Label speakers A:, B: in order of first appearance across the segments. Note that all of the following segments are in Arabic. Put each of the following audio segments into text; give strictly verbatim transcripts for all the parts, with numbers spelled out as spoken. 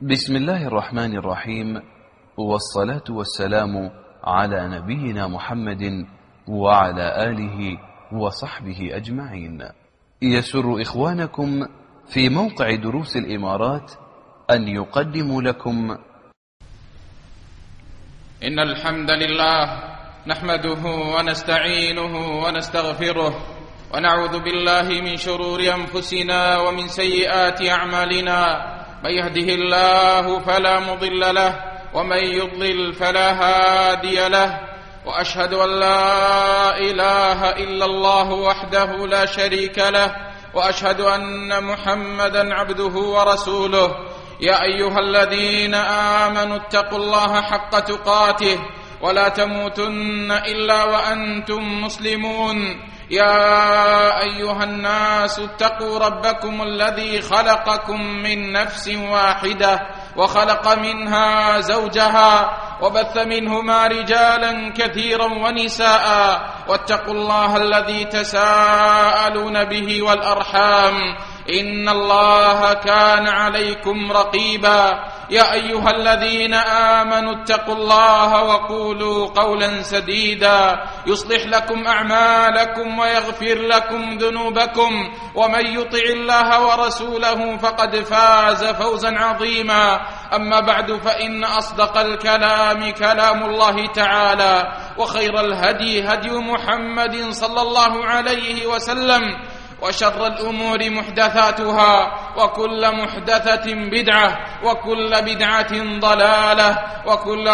A: بسم الله الرحمن الرحيم، والصلاة والسلام على نبينا محمد وعلى آله وصحبه أجمعين. يسر إخوانكم في موقع دروس الإمارات أن يقدموا لكم
B: إن الحمد لله نحمده ونستعينه ونستغفره ونعوذ بالله من شرور أنفسنا ومن سيئات أعمالنا. من يهده الله فلا مضل له ومن يضلل فلا هادي له، وأشهد أن لا إله إلا الله وحده لا شريك له، وأشهد أن محمدا عبده ورسوله. يا أيها الذين آمنوا اتقوا الله حق تقاته ولا تموتن إلا وأنتم مسلمون. يا أيها الناس اتقوا ربكم الذي خلقكم من نفس واحدة وخلق منها زوجها وبث منهما رجالا كثيرا ونساء، واتقوا الله الذي تساءلون به والأرحام إن الله كان عليكم رقيبا. يا أيها الذين آمنوا اتقوا الله وقولوا قولا سديدا يصلح لكم أعمالكم ويغفر لكم ذنوبكم، ومن يطع الله ورسوله فقد فاز فوزا عظيما. أما بعد، فإن أصدق الكلام كلام الله تعالى، وخير الهدي هدي محمد صلى الله عليه وسلم، وشر الأمور محدثاتها، وكل محدثة بدعة، وكل بدعة ضلالة، وكل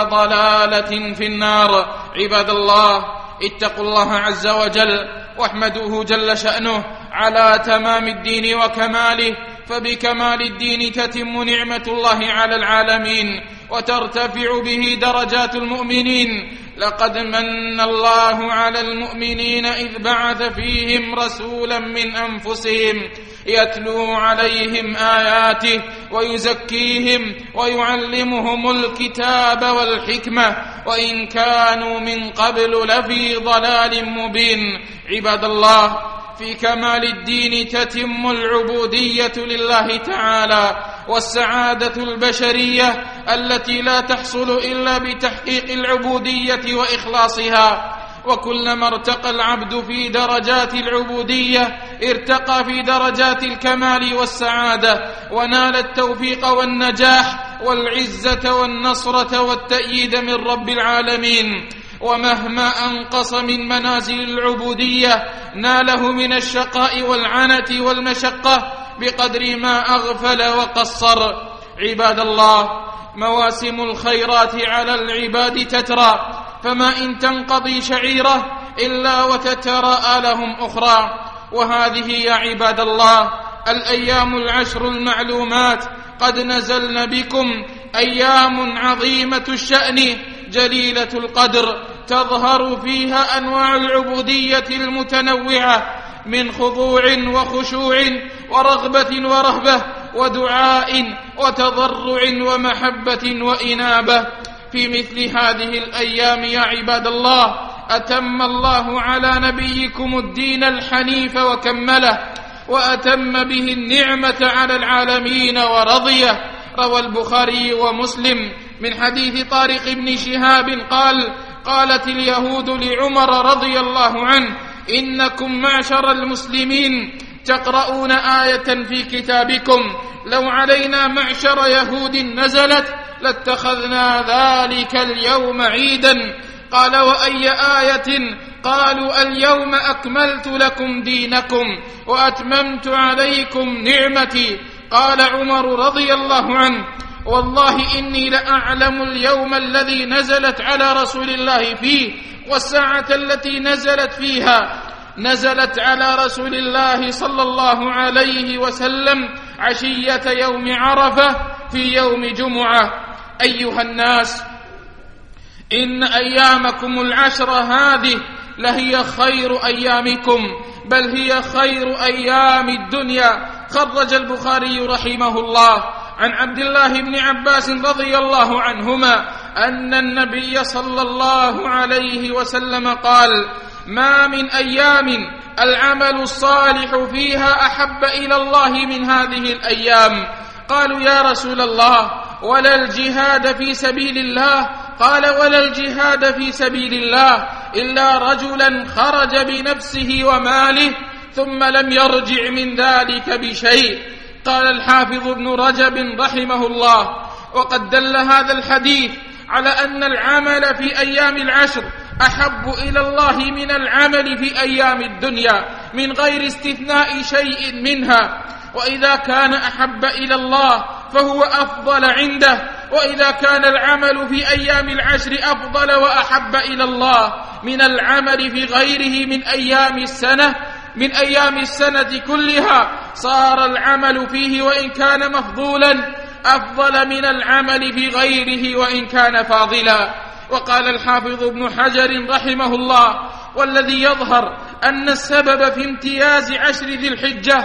B: ضلالة في النار. عباد الله، اتقوا الله عز وجل واحمدوه جل شأنه على تمام الدين وكماله، فبكمال الدين تتم نعمة الله على العالمين وترتفع به درجات المؤمنين. لقد من الله على المؤمنين إذ بعث فيهم رسولا من أنفسهم يتلو عليهم آياته ويزكيهم ويعلمهم الكتاب والحكمة وإن كانوا من قبل لفي ضلال مبين. عباد الله، في كمال الدين تتم العبودية لله تعالى والسعادة البشرية التي لا تحصل إلا بتحقيق العبودية وإخلاصها. وكلما ارتقى العبد في درجات العبودية ارتقى في درجات الكمال والسعادة، ونال التوفيق والنجاح والعزة والنصرة والتأييد من رب العالمين. ومهما أنقص من منازل العبودية ناله من الشقاء والعنة والمشقة بقدر ما أغفل وقصر. عباد الله، مواسم الخيرات على العباد تترى، فما إن تنقضي شعيرة إلا وتتراءى لهم أخرى. وهذه يا عباد الله الأيام العشر المعلومات قد نزلن بكم، أيام عظيمة الشأن جليلة القدر، تظهر فيها أنواع العبودية المتنوعة من خضوع وخشوع ورغبة ورهبة ودعاء وتضرع ومحبة وإنابة. في مثل هذه الأيام يا عباد الله أتم الله على نبيكم الدين الحنيف وكمله، وأتم به النعمة على العالمين ورضيه. روى البخاري ومسلم من حديث طارق بن شهاب قال: قالت اليهود لعمر رضي الله عنه: إنكم معشر المسلمين تقرؤون آية في كتابكم لو علينا معشر يهود نزلت لاتخذنا ذلك اليوم عيدا. قال: وأي آية؟ قالوا: اليوم أكملت لكم دينكم وأتممت عليكم نعمتي. قال عمر رضي الله عنه: والله إني لأعلم اليوم الذي نزلت على رسول الله فيه والساعة التي نزلت فيها. نزلت على رسول الله صلى الله عليه وسلم عشية يوم عرفة في يوم جمعة. أيها الناس، إن أيامكم العشر هذه لهي خير أيامكم، بل هي خير أيام الدنيا. خرج البخاري رحمه الله عن عبد الله بن عباس رضي الله عنهما أن النبي صلى الله عليه وسلم قال: ما من أيام العمل الصالح فيها أحب إلى الله من هذه الأيام. قالوا: يا رسول الله، ولا الجهاد في سبيل الله. قال ولا الجهاد في سبيل الله إلا رجلا خرج بنفسه وماله ثم لم يرجع من ذلك بشيء. قال الحافظ ابن رجب رحمه الله: وقد دل هذا الحديث على أن العمل في أيام العشر أحب إلى الله من العمل في أيام الدنيا من غير استثناء شيء منها، وإذا كان أحب إلى الله فهو أفضل عنده، وإذا كان العمل في أيام العشر أفضل وأحب إلى الله من العمل في غيره من أيام السنة من أيام السنة كلها، صار العمل فيه وإن كان مفضولا أفضل من العمل في غيره وإن كان فاضلا. وقال الحافظ ابن حجر رحمه الله: والذي يظهر أن السبب في امتياز عشر ذي الحجة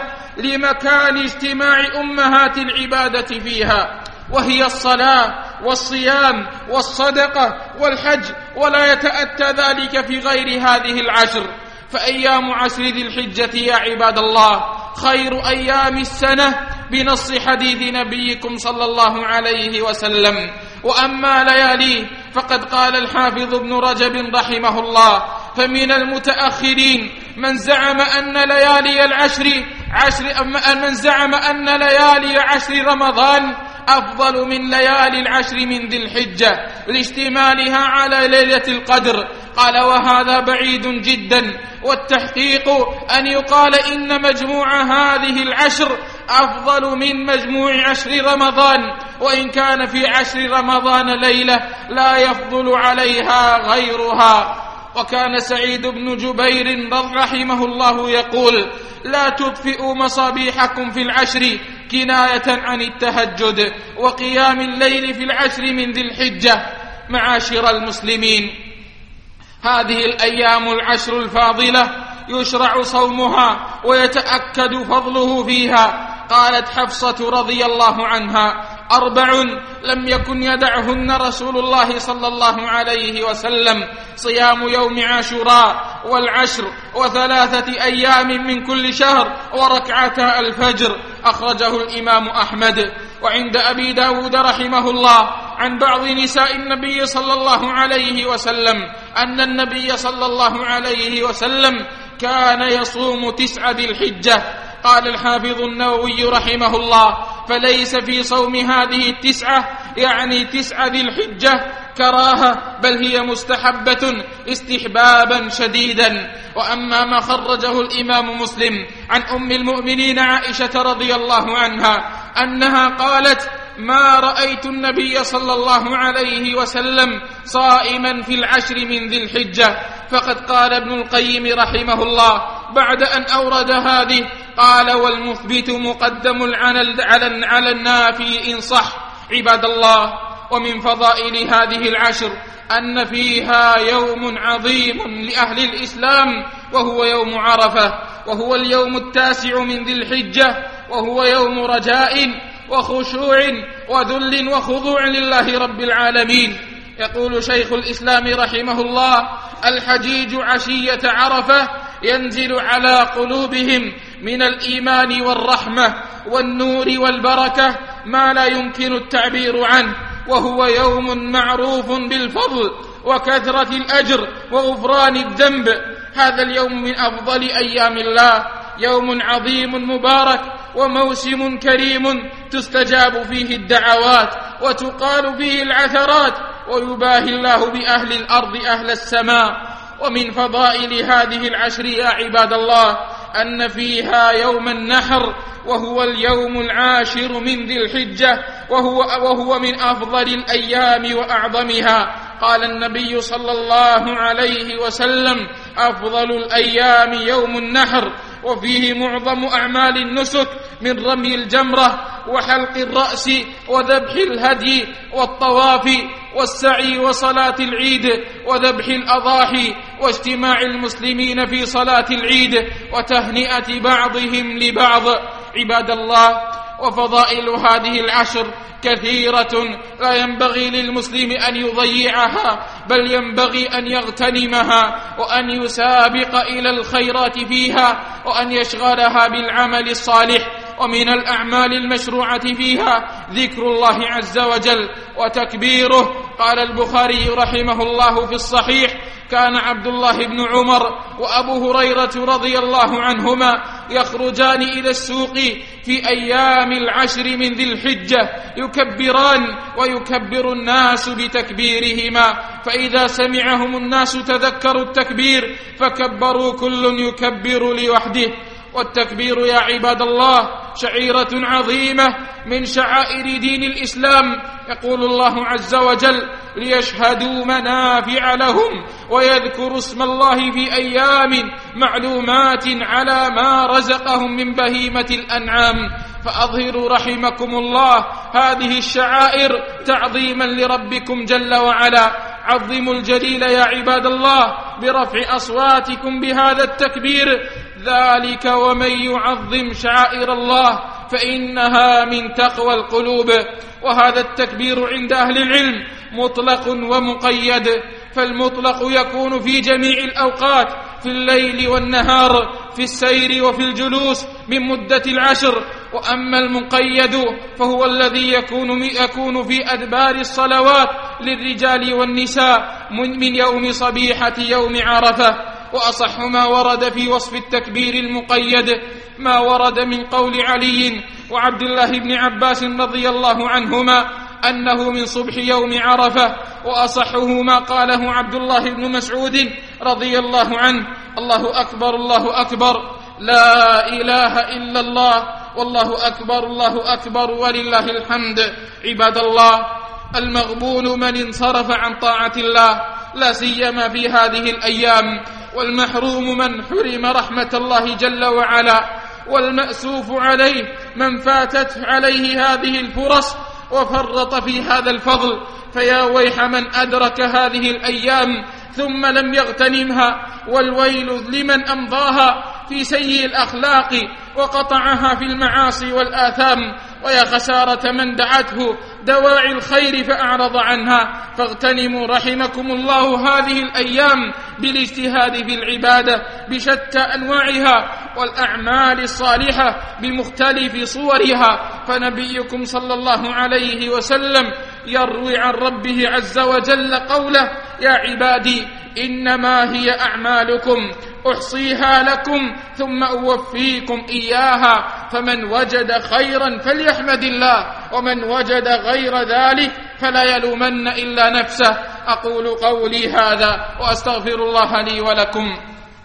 B: لمكان اجتماع أمهات العبادة فيها، وهي الصلاة والصيام والصدقة والحج، ولا يتأتى ذلك في غير هذه العشر. فأيام عشر ذي الحجة يا عباد الله خير أيام السنة بنص حديث نبيكم صلى الله عليه وسلم. وأما ليالي فقد قال الحافظ ابن رجب رحمه الله: فمن المتأخرين من زعم أن ليالي العشر عشر من زعم أن ليالي عشر رمضان أفضل من ليالي العشر من ذي الحجة لاشتمالها على ليلة القدر. قال: وهذا بعيد جدا، والتحقيق أن يقال إن مجموع هذه العشر أفضل من مجموع عشر رمضان، وإن كان في عشر رمضان ليلة لا يفضل عليها غيرها. وكان سعيد بن جبير رحمه الله يقول: لا تطفئوا مصابيحكم في العشر، كناية عن التهجد وقيام الليل في العشر من ذي الحجة. معاشر المسلمين، هذه الأيام العشر الفاضلة يشرع صومها ويتأكد فضله فيها. قالت حفصة رضي الله عنها: أربع لم يكن يدعهن رسول الله صلى الله عليه وسلم: صيام يوم عاشوراء والعشر وثلاثة أيام من كل شهر وركعتا الفجر. أخرجه الإمام أحمد. وعند أبي داود رحمه الله عن بعض نساء النبي صلى الله عليه وسلم أن النبي صلى الله عليه وسلم كان يصوم تسعة ذي الحجة. قال الحافظ النووي رحمه الله: فليس في صوم هذه التسعة يعني تسعة ذي الحجة كراهة، بل هي مستحبة استحبابا شديدا. وأما ما خرجه الإمام مسلم عن أم المؤمنين عائشة رضي الله عنها أنها قالت: ما رأيت النبي صلى الله عليه وسلم صائما في العشر من ذي الحجة. فقد قال ابن القيم رحمه الله بعد أن أورد هذه، قال: والمثبت مقدم على النافي إن صح. عباد الله، ومن فضائل هذه العشر أن فيها يوم عظيم لأهل الإسلام، وهو يوم عرفة، وهو اليوم التاسع من ذي الحجة، وهو يوم رجاء وخشوع وذل وخضوع لله رب العالمين. يقول شيخ الإسلام رحمه الله: الحجيج عشية عرفة ينزل على قلوبهم من الإيمان والرحمة والنور والبركة ما لا يمكن التعبير عنه، وهو يوم معروف بالفضل وكثرة الأجر وغفران الذنب. هذا اليوم من أفضل أيام الله، يوم عظيم مبارك وموسم كريم تستجاب فيه الدعوات وتقال فيه العثرات، ويباهي الله بأهل الأرض أهل السماء. ومن فضائل هذه العشر يا عباد الله أن فيها يوم النحر، وهو اليوم العاشر من ذي الحجة، وهو, وهو من أفضل الأيام وأعظمها. قال النبي صلى الله عليه وسلم: أفضل الأيام يوم النحر، وفيه معظم أعمال النسك من رمي الجمرة وحلق الرأس وذبح الهدي والطواف والسعي وصلاة العيد وذبح الأضاحي واجتماع المسلمين في صلاة العيد وتهنئة بعضهم لبعض. عباد الله، وفضائل هذه العشر كثيرة لا ينبغي للمسلم أن يضيعها، بل ينبغي أن يغتنمها وأن يسابق إلى الخيرات فيها وأن يشغلها بالعمل الصالح. ومن الأعمال المشروعة فيها ذكر الله عز وجل وتكبيره. قال البخاري رحمه الله في الصحيح: كان عبد الله بن عمر وأبو هريرة رضي الله عنهما يخرجان إلى السوق في أيام العشر من ذي الحجة يكبران ويكبر الناس بتكبيرهما، فإذا سمعهم الناس تذكروا التكبير فكبروا كل يكبر لوحده. والتكبير يا عباد الله شعيرة عظيمة من شعائر دين الإسلام. يقول الله عز وجل: ليشهدوا منافع لهم ويذكروا اسم الله في أيام معلومات على ما رزقهم من بهيمة الأنعام. فأظهروا رحمكم الله هذه الشعائر تعظيما لربكم جل وعلا. عظموا الجليل يا عباد الله برفع أصواتكم بهذا التكبير، ذلك ومن يعظم شعائر الله فإنها من تقوى القلوب. وهذا التكبير عند أهل العلم مطلق ومقيد، فالمطلق يكون في جميع الأوقات، في الليل والنهار، في السير وفي الجلوس من مدة العشر. وأما المقيد فهو الذي يكون يكون في أدبار الصلوات للرجال والنساء من يوم صبيحة يوم عرفة. وأصح ما ورد في وصف التكبير المقيد ما ورد من قول علي وعبد الله بن عباس رضي الله عنهما أنه من صبح يوم عرفة، وأصحه ما قاله عبد الله بن مسعود رضي الله عنه: الله أكبر الله أكبر، لا إله إلا الله، والله أكبر الله أكبر ولله الحمد. عباد الله، المغبون من انصرف عن طاعة الله لا سيما في هذه الأيام، والمحروم من حرم رحمة الله جل وعلا، والمأسوف عليه من فاتت عليه هذه الفرص وفرط في هذا الفضل. فيا ويح من أدرك هذه الأيام ثم لم يغتنمها، والويل لمن أمضاها في سيء الأخلاق وقطعها في المعاصي والآثام. ويا خسارة من دعته دواعي الخير فأعرض عنها. فاغتنموا رحمكم الله هذه الأيام بالاجتهاد في العبادة بشتى أنواعها والأعمال الصالحة بمختلف صورها. فنبيكم صلى الله عليه وسلم يروي عن ربه عز وجل قوله: يا عبادي إنما هي أعمالكم أحصيها لكم ثم أوفيكم إياها، فمن وجد خيرا فليحمد الله، ومن وجد غير ذلك فلا يلومن إلا نفسه. أقول قولي هذا وأستغفر الله لي ولكم.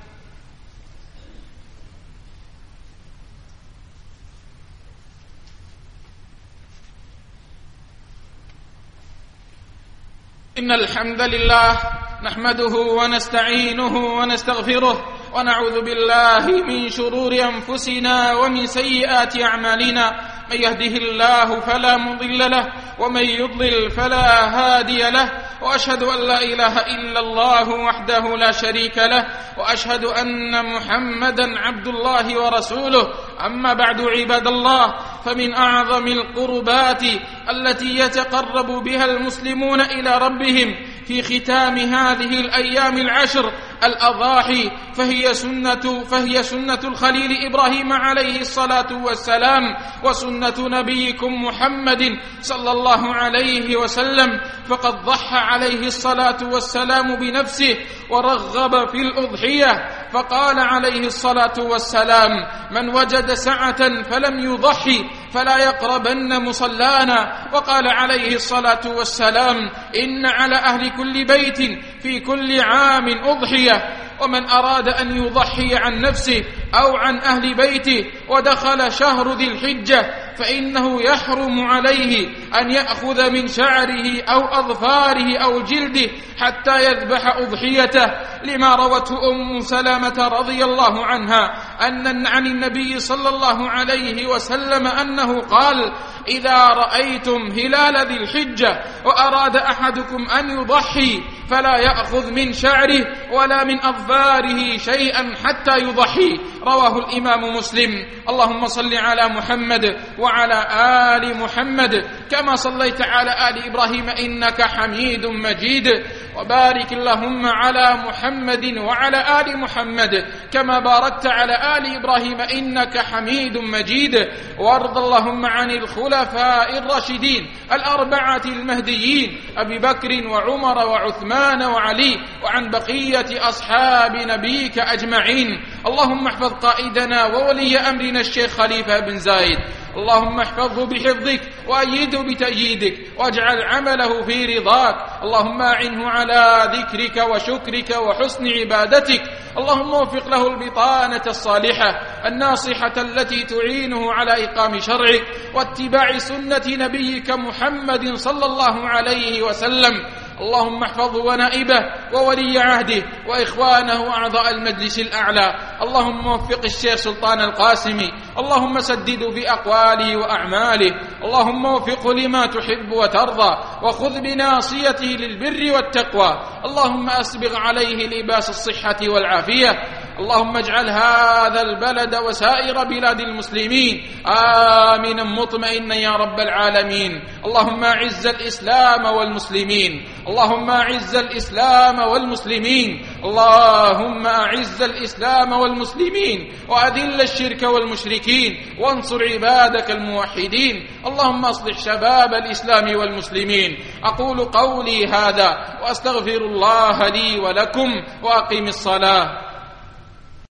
B: إن الحمد لله نحمده ونستعينه ونستغفره، ونعوذ بالله من شرور أنفسنا ومن سيئات أعمالنا. من يهده الله فلا مضل له، ومن يضلل فلا هادي له. وأشهد أن لا إله إلا الله وحده لا شريك له، وأشهد أن محمدا عبد الله ورسوله. أما بعد عباد الله، فمن أعظم القربات التي يتقرب بها المسلمون إلى ربهم في ختام هذه الأيام العشر الأضاحي، فهي سنة فهي سنة الخليل إبراهيم عليه الصلاة والسلام، وسنة نبيكم محمد صلى الله عليه وسلم. فقد ضحى عليه الصلاة والسلام بنفسه ورغب في الأضحية، فقال عليه الصلاة والسلام: من وجد سعة فلم يضحي فلا يقربن مصلانا. وقال عليه الصلاة والسلام: إن على أهل كل بيت في كل عام أضحية. ومن أراد أن يضحي عن نفسه أو عن أهل بيته ودخل شهر ذي الحجة فإنه يحرم عليه أن يأخذ من شعره أو أظفاره أو جلده حتى يذبح أضحيته، لما روته أم سلمة رضي الله عنها أن عن النبي صلى الله عليه وسلم أنه قال: إذا رأيتم هلال ذي الحجة وأراد أحدكم أن يضحي فلا يأخذ من شعره ولا من أظفاره شيئا حتى يضحي. رواه الإمام مسلم. اللهم صل على محمد وعلى آل محمد كما صليت على آل إبراهيم إنك حميد مجيد. وبارك اللهم على محمد وعلى آل محمد كما باركت على آل إبراهيم إنك حميد مجيد. وارض اللهم عن الخلفاء الراشدين الأربعة المهديين أبي بكر وعمر وعثمان وعلي وعن بقية أصحاب نبيك أجمعين. اللهم احفظ قائدنا وولي أمرنا الشيخ خليفة بن زايد، اللهم احفظه بحفظك وأيده بتأييدك واجعل عمله في رضاك. اللهم أعنه على ذكرك وشكرك وحسن عبادتك. اللهم وفق له البطانة الصالحة الناصحة التي تعينه على إقام شرعك واتباع سنة نبيك محمد صلى الله عليه وسلم. اللهم احفظه ونائبه وولي عهده وإخوانه أعضاء المجلس الأعلى. اللهم وفق الشيخ سلطان القاسمي، اللهم سدده في أقواله وأعماله، اللهم وفقه لما تحب وترضى وخذ بناصيته للبر والتقوى. اللهم أسبغ عليه لباس الصحة والعافية. اللهم اجعل هذا البلد وسائر بلاد المسلمين آمنا مطمئنا يا رب العالمين. اللهم أعز الإسلام والمسلمين، اللهم أعز الإسلام والمسلمين، اللهم أعز الإسلام والمسلمين وأذل الشرك والمشركين وانصر عبادك الموحدين. اللهم أصلح شباب الإسلام والمسلمين. أقول قولي هذا وأستغفر الله لي ولكم وأقم الصلاة.